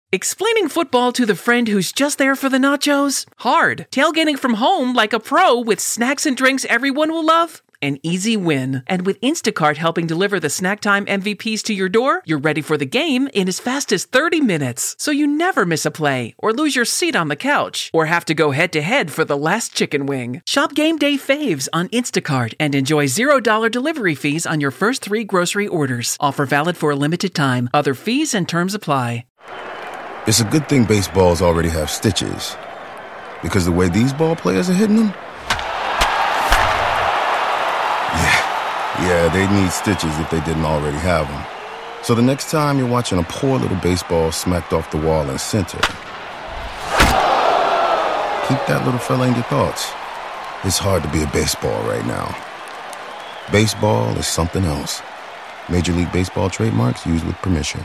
Explaining football to the friend who's just there for the nachos? Hard. Tailgating from home like a pro with snacks and drinks everyone will love? An easy win. And with Instacart helping deliver the snack time MVPs to your door, you're ready for the game in as fast as 30 minutes. So you never miss a play, or lose your seat on the couch, or have to go head-to-head for the last chicken wing. Shop Game Day Faves on Instacart and enjoy $0 delivery fees on your first 3 grocery orders. Offer valid for a limited time. Other fees and terms apply. It's a good thing baseballs already have stitches, because the way these ball players are hitting them, yeah, they'd need stitches if they didn't already have them. So the next time you're watching a poor little baseball smacked off the wall in center, keep that little fella in your thoughts. It's hard to be a baseball right now. Baseball is something else. Major League Baseball trademarks used with permission.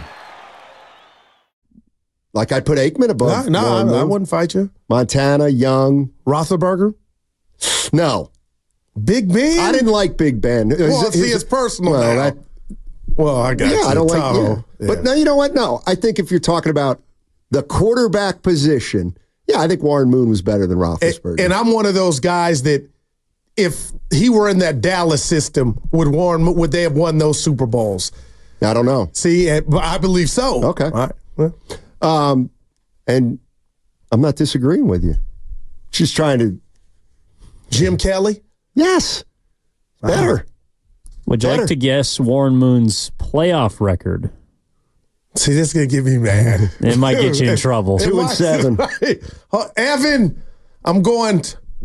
Like I'd put Aikman above. No, I wouldn't fight you. Montana, Young. Roethlisberger? No. Big Ben? I didn't like Big Ben. It's personal now. I got you. I don't like Tahoe. yeah. But no, you know what? No, I think if you're talking about the quarterback position, I think Warren Moon was better than Roethlisberger. And I'm one of those guys that if he were in that Dallas system, would they have won those Super Bowls? I don't know. See, I believe so. Okay. All right. And I'm not disagreeing with you. She's trying to. Jim Kelly? Yes. Better. Would you like to guess Warren Moon's playoff record? See, this is going to get me mad. It might get you in trouble. 2-7. Evan, I'm going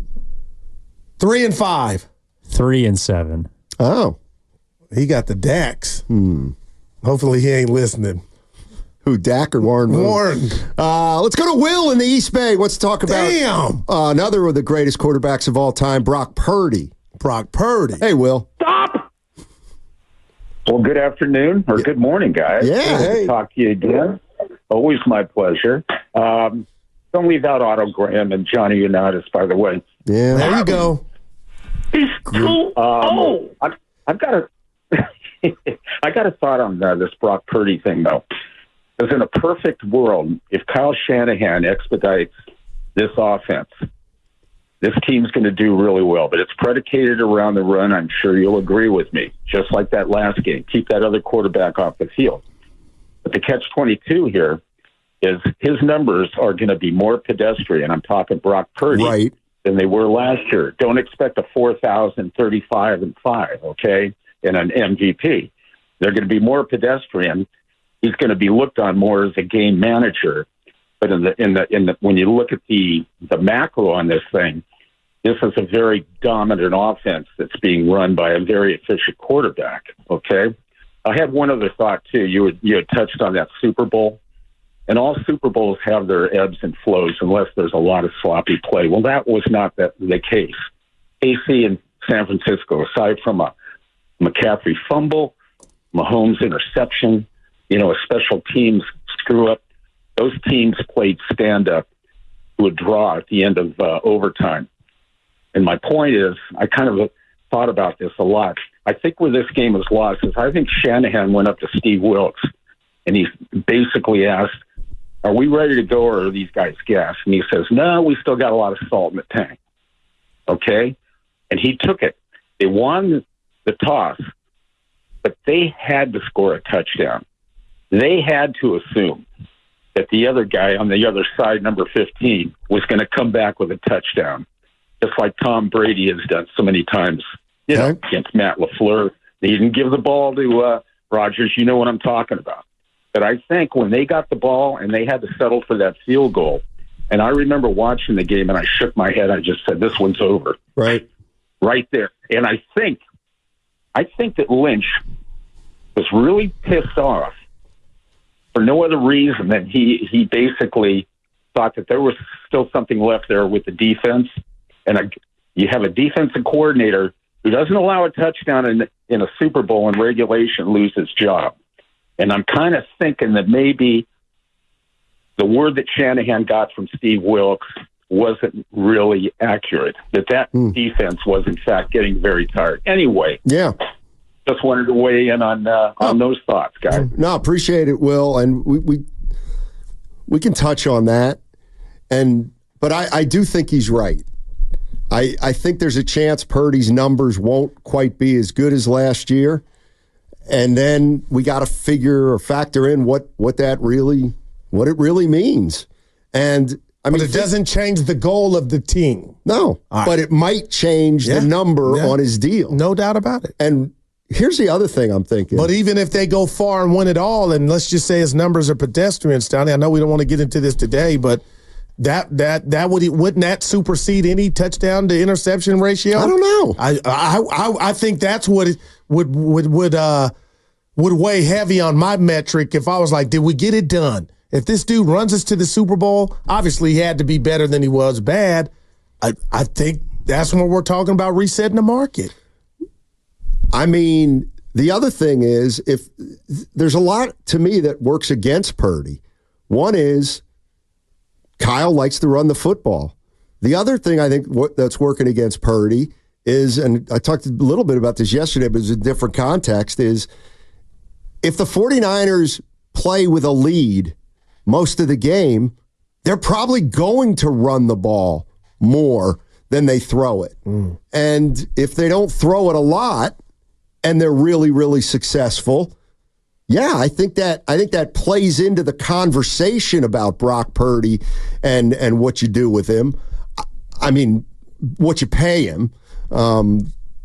3-5. 3-7. Oh. He got the Dax. Hopefully he ain't listening. Who, Dak or Warren Moon? Warren. Let's go to Will in the East Bay. Let's talk about another of the greatest quarterbacks of all time, Brock Purdy. Brock Purdy. Hey, Will. Stop! Well, good afternoon, or good morning, guys. Yeah. Good to talk to you again. Always my pleasure. Don't leave out Otto Graham and Johnny Unitas, by the way. Yeah. There you go. He's too old. I've got a I got a thought on this Brock Purdy thing, though. Because in a perfect world, if Kyle Shanahan expedites this offense, this team's going to do really well. But it's predicated around the run. I'm sure you'll agree with me. Just like that last game, keep that other quarterback off the field. But the catch-22 here is his numbers are going to be more pedestrian. I'm talking Brock Purdy. Right. Than they were last year. Don't expect a 4,035-5, okay, in an MVP. They're going to be more pedestrian. He's going to be looked on more as a game manager. But in the when you look at the macro on this thing, this is a very dominant offense that's being run by a very efficient quarterback. Okay, I had one other thought too. You had touched on that Super Bowl. And all Super Bowls have their ebbs and flows unless there's a lot of sloppy play. Well, that was not the case. KC and San Francisco, aside from a McCaffrey fumble, Mahomes interception, a special teams screw-up, those teams played stand-up to a draw at the end of overtime. And my point is, I kind of thought about this a lot. I think where this game was lost is I think Shanahan went up to Steve Wilks, and he basically asked, are we ready to go or are these guys gas? And he says, no, we still got a lot of salt in the tank. Okay? And he took it. They won the toss, but they had to score a touchdown. They had to assume that the other guy on the other side, number 15, was going to come back with a touchdown, just like Tom Brady has done so many times against Matt LaFleur. He didn't give the ball to Rodgers. You know what I'm talking about. But I think when they got the ball and they had to settle for that field goal, and I remember watching the game and I shook my head. I just said, this one's over. Right there. And I think that Lynch was really pissed off for no other reason than he basically thought that there was still something left there with the defense. And you have a defensive coordinator who doesn't allow a touchdown in a Super Bowl in regulation, lose his job. And I'm kind of thinking that maybe the word that Shanahan got from Steve Wilks wasn't really accurate, that defense was, in fact, getting very tired. Anyway, just wanted to weigh in on those thoughts, guys. No, appreciate it, Will. And We can touch on that. But I do think he's right. I think there's a chance Purdy's numbers won't quite be as good as last year. And then we got to figure or factor in what it really means. And but it doesn't change the goal of the team. No, but it might change the number on his deal. No doubt about it. And here's the other thing I'm thinking. But even if they go far and win it all, and let's just say his numbers are pedestrian, Stoney, I know we don't want to get into this today, but wouldn't that supersede any touchdown to interception ratio? I don't know. I think that's what it would weigh heavy on my metric if I was like, did we get it done? If this dude runs us to the Super Bowl, obviously he had to be better than he was bad. I think that's when we're talking about resetting the market. I mean, the other thing is, if there's a lot to me that works against Purdy. One is Kyle likes to run the football. The other thing I think that's working against Purdy is, and I talked a little bit about this yesterday, but it's a different context, is if the 49ers play with a lead most of the game, they're probably going to run the ball more than they throw it. And if they don't throw it a lot and they're really, really successful, I think that plays into the conversation about Brock Purdy and what you do with him. I mean, what you pay him. But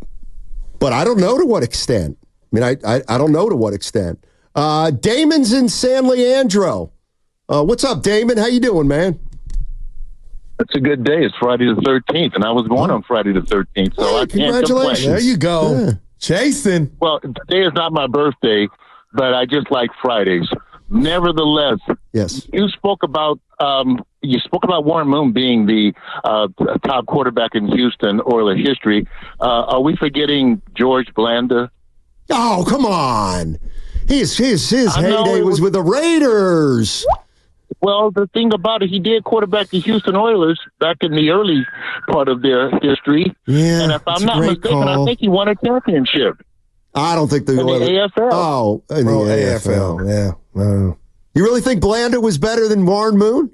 I don't know to what extent. I mean, I don't know to what extent. Damon's in San Leandro. What's up, Damon? How you doing, man? It's a good day. It's Friday the 13th, and I was born on Friday the 13th, so I can't complain. There you go. Yeah. Jason. Well, today is not my birthday, but I just like Fridays. Nevertheless, yes, you spoke about Warren Moon being the top quarterback in Houston Oilers history. Are we forgetting George Blanda? Oh, come on. His heyday was with the Raiders. Well, the thing about it, he did quarterback the Houston Oilers back in the early part of their history. Yeah, and if I'm not mistaken, I think he won a championship. I don't think the AFL. Oh, in the AFL. Yeah. You really think Blanda was better than Warren Moon?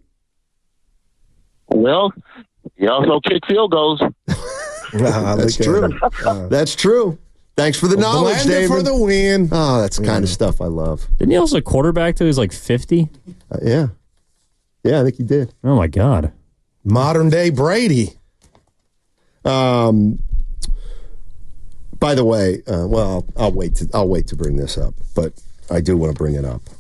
Well, he also kicked field goals. That's true. That's true. Thanks for the knowledge, David. For the win. Oh, that's the kind of stuff I love. Didn't he also quarterback till he was like 50? Yeah. Yeah, I think he did. Oh, my God. Modern day Brady. By the way, I'll wait to bring this up, but I do want to bring it up.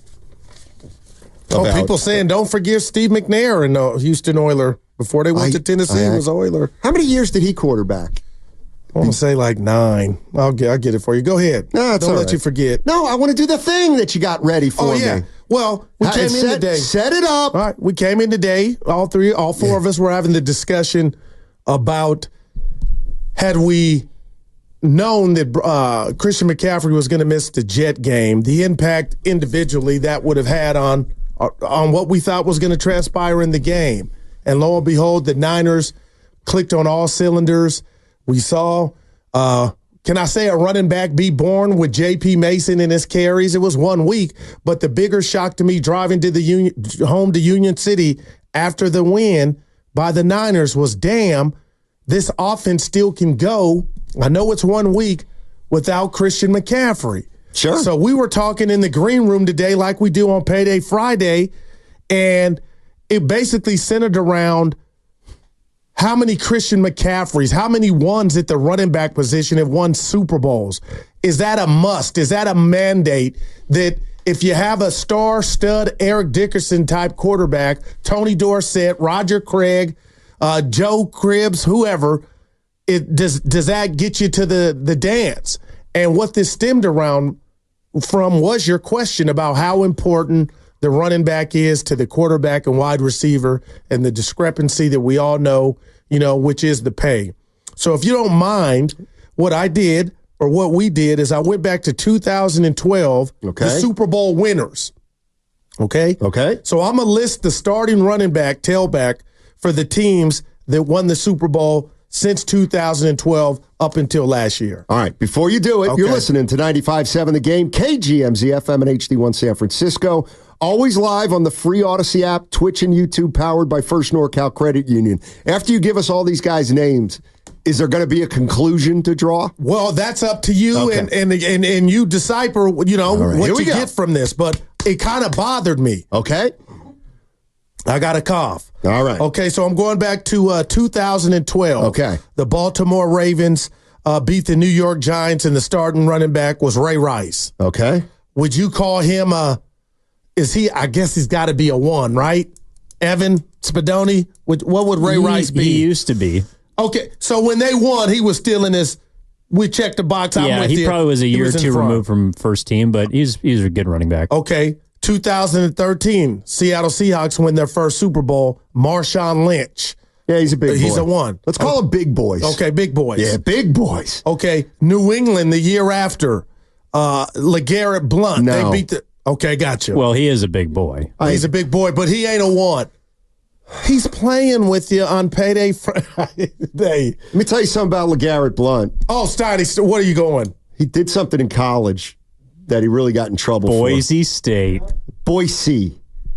People saying don't forget Steve McNair and the Houston Oiler before they went to Tennessee. He was Oiler. How many years did he quarterback? I want to say like 9. I'll get it for you. Go ahead. No, don't let you forget. No, I want to do the thing that you got ready for me. Well, we came in today. Set it up. All right, we came in today. All four of us were having the discussion about had we known that Christian McCaffrey was going to miss the Jet game, the impact individually that would have had on what we thought was going to transpire in the game. And lo and behold, the Niners clicked on all cylinders. We saw, can I say, a running back be born with J.P. Mason in his carries? It was 1 week, but the bigger shock to me driving to home to Union City after the win by the Niners was, damn, this offense still can go. I know it's 1 week without Christian McCaffrey. Sure. So we were talking in the green room today like we do on Payday Friday, and it basically centered around how many Christian McCaffreys, how many ones at the running back position have won Super Bowls? Is that a must? Is that a mandate that if you have a star stud Eric Dickerson type quarterback, Tony Dorsett, Roger Craig, Joe Cribbs, whoever, does that get you to the dance? And what this stemmed around from was your question about how important the running back is to the quarterback and wide receiver and the discrepancy that we all know, which is the pay. So if you don't mind, what I did or what we did is I went back to 2012, the Super Bowl winners. Okay? Okay. So I'm going to list the starting running back, tailback for the teams that won the Super Bowl since 2012 up until last year. All right. Before you do it, you're listening to 95.7 The Game, KGMZ FM and HD1 San Francisco. Always live on the free Odyssey app, Twitch and YouTube, powered by First NorCal Credit Union. After you give us all these guys' names, is there going to be a conclusion to draw? Well, that's up to you, Okay. and you decipher, what here we you go. get from this. But it kind of bothered me. Okay. I got a cough. All right. Okay, so I'm going back to 2012. Okay. The Baltimore Ravens beat the New York Giants, and the starting running back was Ray Rice. Okay. Would you call him I guess he's got to be a 1, right? Evan Spadoni? What would Ray Rice be? He used to be. Okay, so when they won, he was still in his. We checked the box. Yeah, he probably was a year or two removed from first team, but he's a good running back. Okay, 2013, Seattle Seahawks win their first Super Bowl. Marshawn Lynch. Yeah, he's a big boy. He's a 1. Let's call him big boys. Okay, big boys. Yeah, big boys. Okay, New England the year after, LeGarrette Blount. No. They beat the. Okay, gotcha. Well, he is a big boy. He's a big boy, but he ain't a 1. He's playing with you on payday Friday. Let me tell you something about LeGarrette Blount. Oh, Steiny, what are you going? He did something in college that he really got in trouble Boise State. for. Boise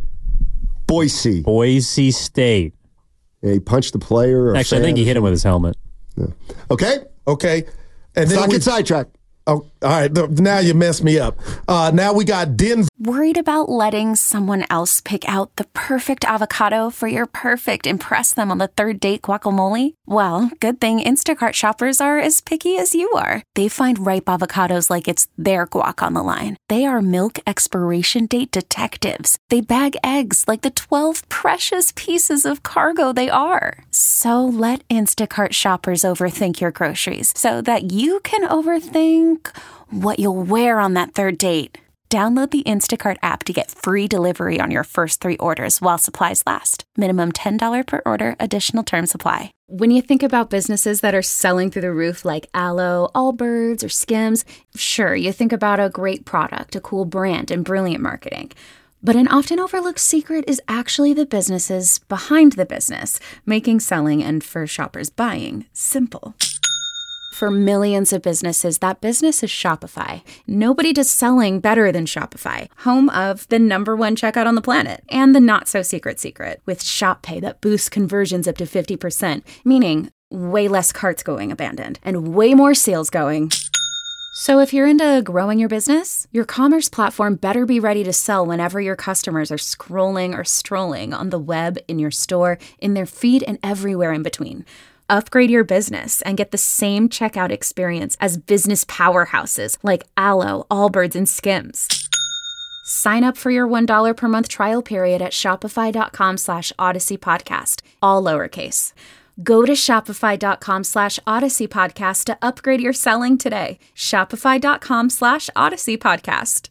State. Yeah, he punched the player. Or Actually, I think he hit him with his helmet. Okay. Okay. And Let's then not get sidetracked. Oh, all right. Now you messed me up. Now we got Denver. Worried about letting someone else pick out the perfect avocado for your perfect impress them on the third date guacamole? Well, good thing Instacart shoppers are as picky as you are. They find ripe avocados like it's their guac on the line. They are milk expiration date detectives. They bag eggs like the 12 precious pieces of cargo they are. So let Instacart shoppers overthink your groceries so that you can overthink what you'll wear on that third date. Download the Instacart app to get free delivery on your first 3 orders while supplies last. Minimum $10 per order. Additional terms apply. When you think about businesses that are selling through the roof like Aloe, Allbirds, or Skims, sure, you think about a great product, a cool brand, and brilliant marketing. But an often overlooked secret is actually the businesses behind the business, making selling and for shoppers buying simple. For millions of businesses, that business is Shopify. Nobody does selling better than Shopify, home of the #1 checkout on the planet, and the not-so-secret secret, with Shop Pay that boosts conversions up to 50%, meaning way less carts going abandoned, and way more sales going. So if you're into growing your business, your commerce platform better be ready to sell whenever your customers are scrolling or strolling on the web, in your store, in their feed, and everywhere in between. Upgrade your business and get the same checkout experience as business powerhouses like Aloe, Allbirds, and Skims. Sign up for your $1 per month trial period at shopify.com/Odyssey Podcast, all lowercase. Go to shopify.com /Odyssey Podcast to upgrade your selling today. Shopify.com /Odyssey Podcast.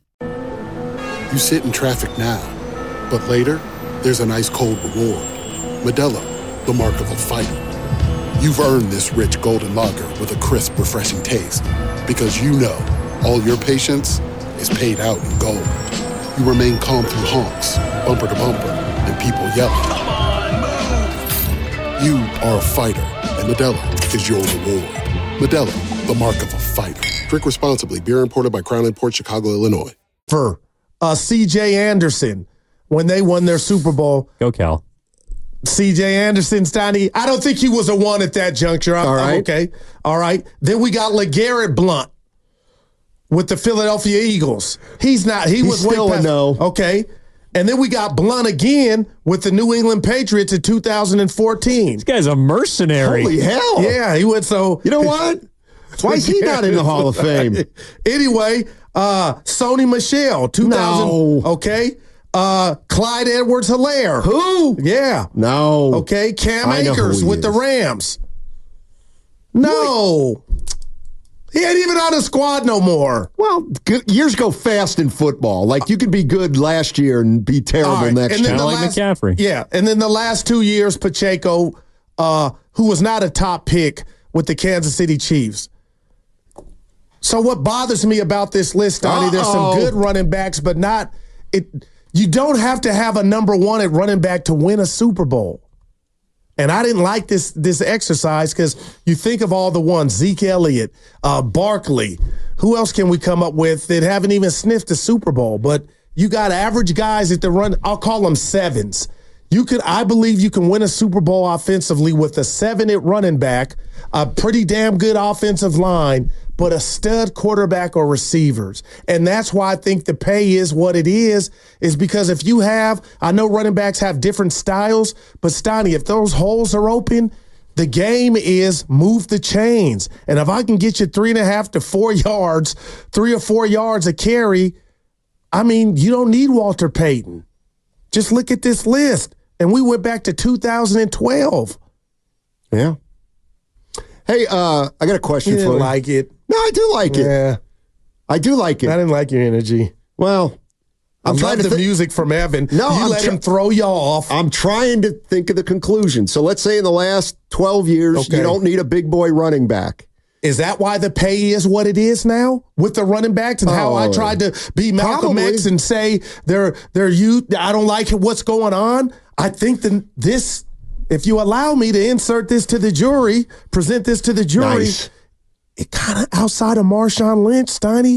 You sit in traffic now, but later, there's an ice cold reward. Modelo, the mark of a fighter. You've earned this rich golden lager with a crisp, refreshing taste. Because you know, all your patience is paid out in gold. You remain calm through honks, bumper to bumper, and people yelling. Come on, move! You are a fighter, and Modelo is your reward. Modelo, the mark of a fighter. Drink responsibly. Beer imported by Crown Imports, Chicago, Illinois. For C.J. Anderson, when they won their Super Bowl. Go Cal. C.J. Anderson, Steiny, I don't think he was a 1 at that juncture. All right. Okay. All right. Then we got LeGarrette Blount with the Philadelphia Eagles. He's not. He was still way past, a no. Okay. And then we got Blount again with the New England Patriots in 2014. This guy's a mercenary. Holy hell. Yeah, he went so. You know what? Why is he not in the Hall of Fame? Anyway, Sony Michel, 2000. No. Okay. Clyde Edwards-Helaire. Who? Yeah. No. Okay. Cam I know Akers who he with the is. Rams. No. He ain't even on the squad no more. Well, years go fast in football. Like, you could be good last year and be terrible All right, next and then year. Kind of like McCaffrey. Yeah. And then the last 2 years, Pacheco, who was not a top pick with the Kansas City Chiefs. So what bothers me about this list, Donnie, there's some good running backs, but not it. You don't have to have a #1 at running back to win a Super Bowl. And I didn't like this exercise because you think of all the ones, Zeke Elliott, Barkley. Who else can we come up with that haven't even sniffed a Super Bowl? But you got average guys at the run. I'll call them sevens. I believe you can win a Super Bowl offensively with a 7 at running back, a pretty damn good offensive line, but a stud quarterback or receivers. And that's why I think the pay is what it is because if you have, I know running backs have different styles, but Steiny, if those holes are open, the game is move the chains. And if I can get you 3.5 to 4 yards, 3 or 4 yards a carry, I mean, you don't need Walter Payton. Just look at this list. And we went back to 2012. Yeah. Hey, I got a question for you. You didn't like it. No, I do like it. Yeah. I do like it. I didn't like your energy. Well, I'm trying to music from Evan. No, you let him throw you off. I'm trying to think of the conclusion. So let's say in the last 12 years, you don't need a big boy running back. Is that why the pay is what it is now with the running backs and how I tried to be Malcolm X and say they're youth? I don't like what's going on. I think that this, if you allow me to insert this to the jury, present this to the jury, it kind of outside of Marshawn Lynch, Steiny,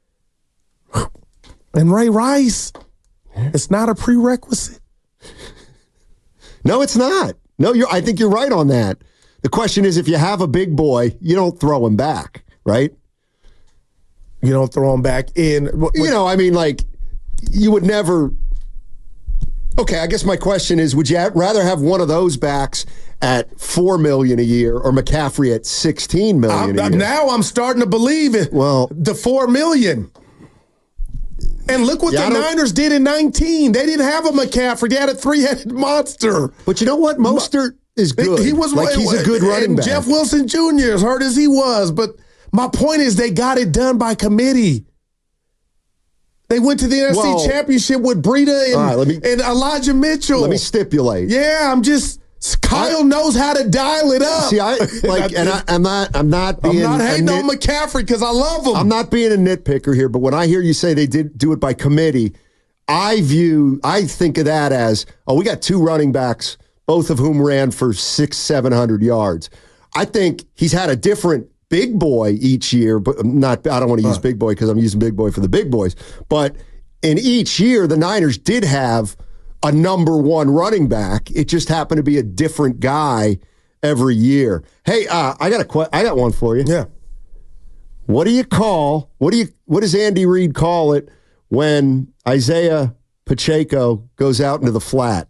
and Ray Rice, it's not a prerequisite. No, it's not. No, I think you're right on that. The question is, if you have a big boy, you don't throw him back, right? You don't throw him back in. I mean, like, you would never. Okay, I guess my question is, would you rather have one of those backs at $4 million a year or McCaffrey at $16 million a year? Now I'm starting to believe it. Well, the $4 million. And look what the Niners did in 19. They didn't have a McCaffrey. They had a 3-headed monster. But you know what? Mostert is good. He was he's a good running back. Jeff Wilson Jr., as hurt as he was. But my point is they got it done by committee. They went to the NFC Championship with Breida and Elijah Mitchell. Let me stipulate. Yeah, Kyle knows how to dial it up. See, I'm not hating on McCaffrey because I love him. I'm not being a nitpicker here, but when I hear you say they did do it by committee, I think of that as, we got 2 running backs, both of whom ran for 600-700 yards. I think he's had a different big boy each year, but I don't want to use big boy because I'm using big boy for the big boys. But in each year, the Niners did have a number 1 running back. It just happened to be a different guy every year. Hey, I got one for you. Yeah. What does Andy Reid call it when Isaiah Pacheco goes out into the flat?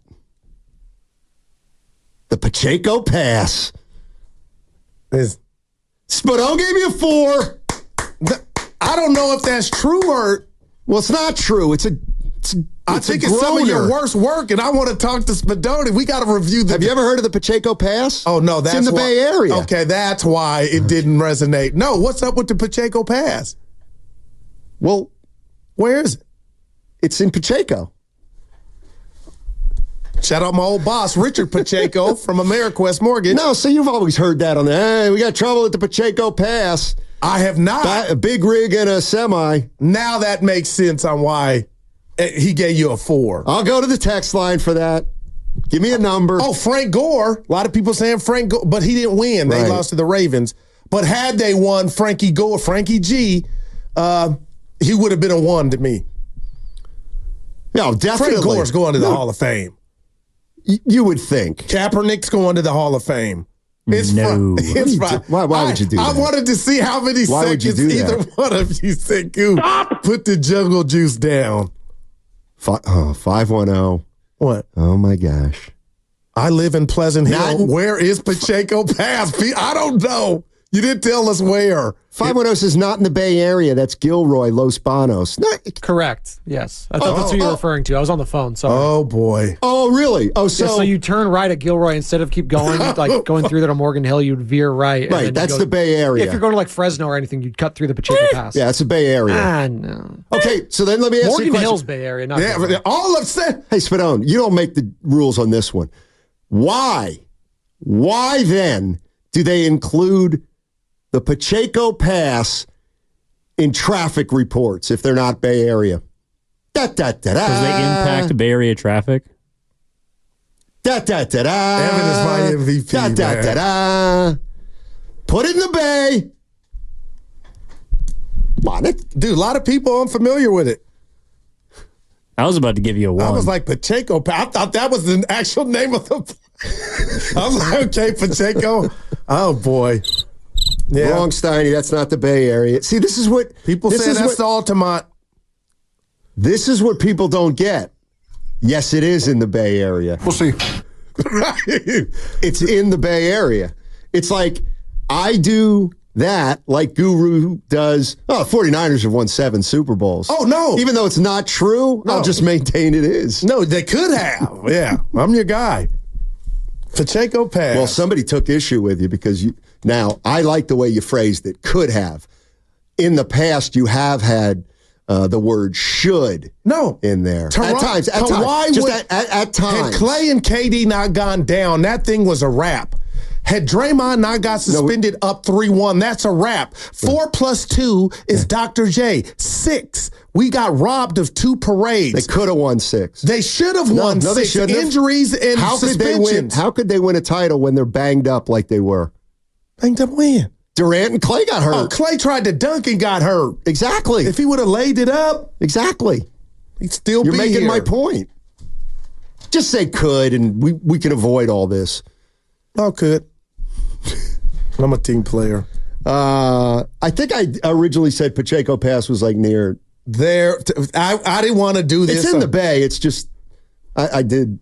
The Pacheco pass. Spadone gave me a 4. I don't know if that's true or... Well, it's not true. I think it's some of your worst work, and I want to talk to Spadone. We got to review the... Have you ever heard of the Pacheco pass? Oh, no, that's in the Bay Area. Okay, that's why it didn't resonate. No, what's up with the Pacheco pass? Well, where is it? It's in Pacheco. Shout out my old boss, Richard Pacheco from AmeriQuest Mortgage. No, so you've always heard that on hey, we got trouble at the Pacheco pass. I have not. A big rig and a semi. Now that makes sense on why he gave you a 4. I'll go to the text line for that. Give me a number. Oh, Frank Gore. A lot of people saying Frank Gore, but he didn't win. They lost to the Ravens. But had they won, Frankie G, he would have been a 1 to me. No, definitely. Frank Gore's going to the Hall of Fame. You would think. Kaepernick's going to the Hall of Fame. It's no. Why would you do that? I wanted to see how many seconds either one of you said, put the jungle juice down. 510. What? Oh, my gosh. I live in Pleasant Hill. Where is Pacheco Pass? I don't know. You didn't tell us where. 510 says not in the Bay Area. That's Gilroy, Los Banos. Correct. Yes. I thought that's what you were referring to. I was on the phone. Sorry. Oh, boy. Oh, really? Oh, so you turn right at Gilroy instead of keep going, like going through there to Morgan Hill, you'd veer right. Right. That's the Bay Area. If you're going to like Fresno or anything, you'd cut through the Pacheco Pass. Yeah, it's the Bay Area. No. Okay, so then let me ask you a question. Morgan Hill's Bay Area, not Gilroy. All of that. Hey, Spadone, you don't make the rules on this one. Why then do they include the Pacheco Pass in traffic reports if they're not Bay Area? Because they impact Bay Area traffic? Evan is my MVP, Put it in the Bay. Come on, dude, a lot of people aren't familiar with it. I was about to give you a 1. I was like, Pacheco. I thought that was the actual name of the. I was like, okay, Pacheco. Oh, boy. Yeah. Wrong, Steiny. That's not the Bay Area. See, this is what people say. That's the Altamont. This is what people don't get. Yes, it is in the Bay Area. We'll see. It's in the Bay Area. It's like I do that like Guru does. Oh, 49ers have won 7 Super Bowls. Oh, no. Even though it's not true, no. I'll just maintain it is. No, they could have. Yeah, I'm your guy. Pacheco Pass. Well, somebody took issue with you because now I like the way you phrased it. Could have. In the past, you have had the word should in there. At times. At times. Had Clay and KD not gone down, that thing was a wrap. Had Draymond not got suspended up 3-1, that's a wrap. 4 + 2 is Dr. J. 6. We got robbed of 2 parades. They could have won 6. They should have won 6. They shouldn't. Injuries and suspensions. How could they win a title when they're banged up like they were? Banged up when? Durant and Clay got hurt. Oh, Clay tried to dunk and got hurt. Exactly. If he would have laid it up. Exactly. He'd still be here. You're making my point. Just say could, and we can avoid all this. Oh, could. I'm a team player. I think I originally said Pacheco Pass was like near there. I didn't want to do this. It's in the Bay. It's just I did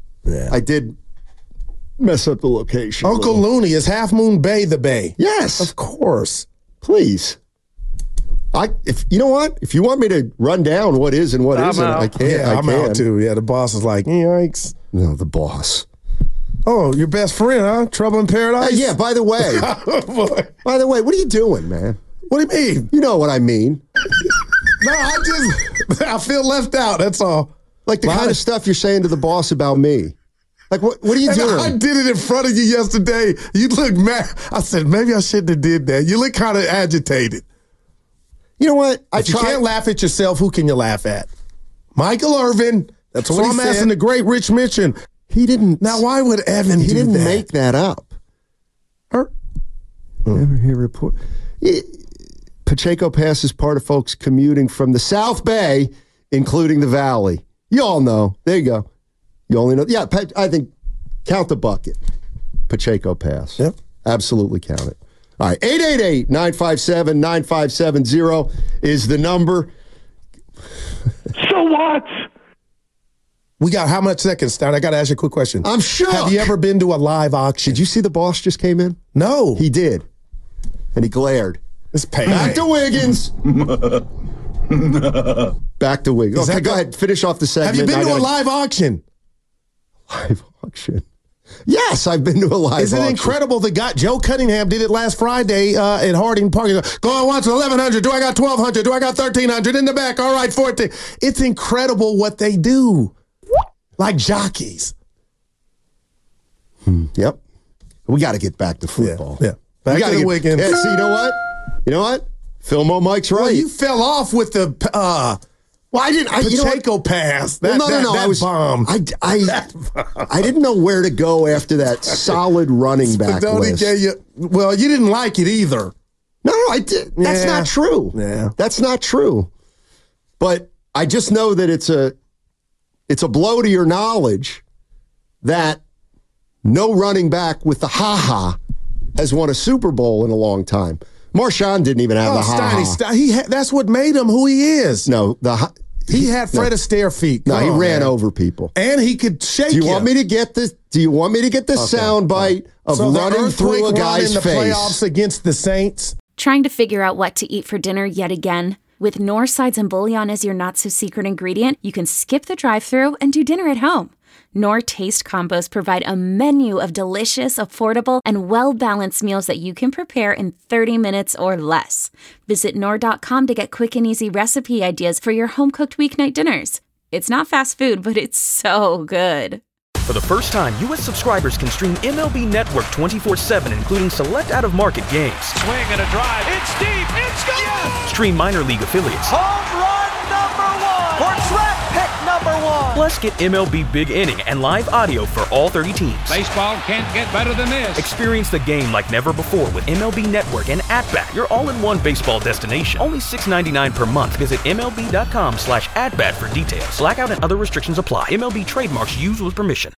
mess up the location. Uncle Looney, is Half Moon Bay the Bay? Yes, of course. Please. If you know what, if you want me to run down what is and what isn't, I can. Yeah, I'm out too. Yeah, the boss is like, yikes. No, the boss. Oh, your best friend, huh? Trouble in Paradise? Yeah, by the way. By the way, what are you doing, man? What do you mean? You know what I mean. No, I feel left out, that's all. Like the kind of stuff you're saying to the boss about me. Like, what are you doing? I did it in front of you yesterday. You look mad. I said, maybe I shouldn't have did that. You look kind of agitated. You know what? If you can't laugh at yourself, who can you laugh at? Michael Irvin. That's what I'm asking the great Rich Mitchell. He didn't. Now, why would Evan do that? He didn't make that up. Never hear report. Pacheco Pass is part of folks commuting from the South Bay, including the Valley. You all know. There you go. You only know. Yeah, I think count the bucket. Pacheco Pass. Yep. Absolutely count it. All right. 888-957-9570 is the number. So what? We got how much seconds, Stan? I got to ask you a quick question. I'm shook. Have you ever been to a live auction? Did you see the boss just came in? No. He did. And he glared. It's paid. Back to Wiggins. Back to Wiggins. Okay, go ahead. Finish off the segment. Have you been to a live auction? Live auction? Yes, I've been to a live auction. Isn't it incredible that Joe Cunningham did it last Friday at Harding Park? Going once, 1,100. Do I got 1,200? Do I got 1,300? In the back. All right, 14. It's incredible what they do. Like jockeys. Yep. We got to get back to football. Yeah. Back to the Wiggins. Yeah, see, you know what? You know what? Philmo Mike's right. Well, you fell off with the Pacheco Pass. That bomb. I didn't know where to go after that solid running back list. You didn't like it either. No, I did. That's not true. Yeah. That's not true. But I just know that it's a blow to your knowledge that no running back with the ha-ha has won a Super Bowl in a long time. Marshawn didn't even have the ha-ha. That's what made him who he is. No, he had Fred Astaire feet. No, he ran over people. And he could shake you. Do you want me to get the sound bite of running through a guy's face? The playoffs against the Saints. Trying to figure out what to eat for dinner yet again? With Knorr sides and bouillon as your not-so-secret ingredient, you can skip the drive-thru and do dinner at home. Knorr Taste Combos provide a menu of delicious, affordable, and well-balanced meals that you can prepare in 30 minutes or less. Visit Knorr.com to get quick and easy recipe ideas for your home-cooked weeknight dinners. It's not fast food, but it's so good. For the first time, U.S. subscribers can stream MLB Network 24/7, including select out-of-market games. Swing and a drive. It's deep. It's gone. Yes! Stream minor league affiliates. Home run number 1 for track pick number 1. Plus, get MLB Big Inning and live audio for all 30 teams. Baseball can't get better than this. Experience the game like never before with MLB Network and At-Bat, your all-in-one baseball destination. Only $6.99 per month. Visit MLB.com/atbat for details. Blackout and other restrictions apply. MLB trademarks used with permission.